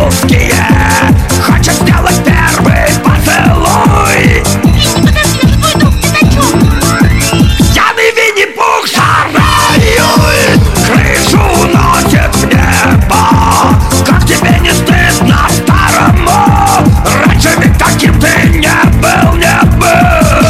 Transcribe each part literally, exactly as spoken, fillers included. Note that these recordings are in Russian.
узкие. Хочет сделать первый поцелуй. Пьяный Винни-Пух шарает, крышу уносит в небо. Как тебе не стыдно, старому? Раньше ведь таким ты не был, не был.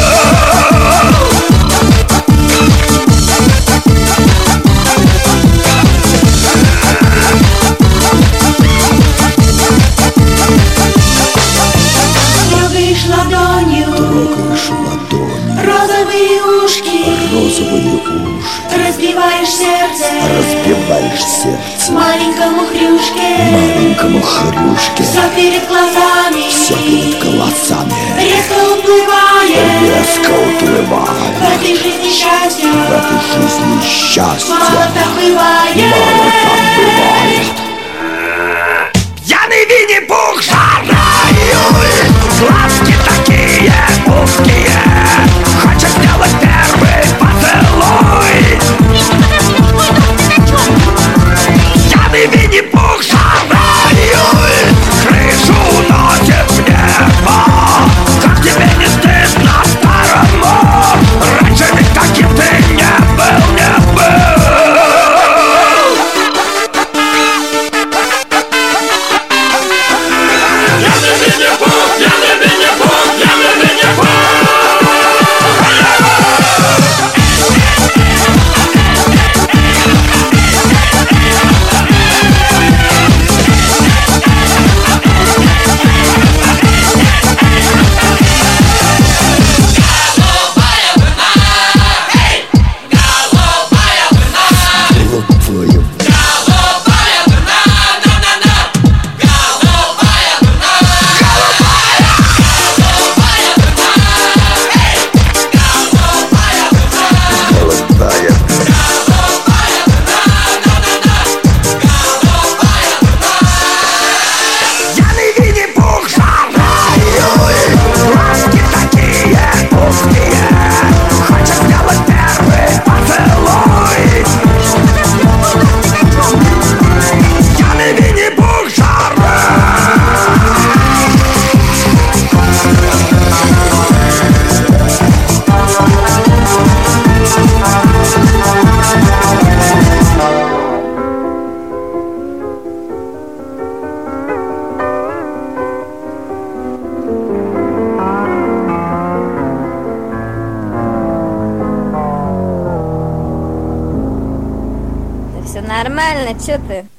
Трогаешь ладонью, Трогаешь ладонью розовые ушки, розовые уши, разбиваешь сердце, разбиваешь сердце маленькому хрюшке. маленькому хрюшке. Все перед глазами, Все перед глазами резко уплывает. резко уплывает. В этой жизни счастья В этой жизни счастья мало так бывает. мало так бывает. Пьяный Винни-Пух шарает, глазки такие узкие. Хочет сделать первый поцелуй. Пьяный Винни-Пух шарает, крышу уносит в небо. Как тебе не стыдно, старому? Раньше ведь таким ты не был, не был. Все нормально, чё ты?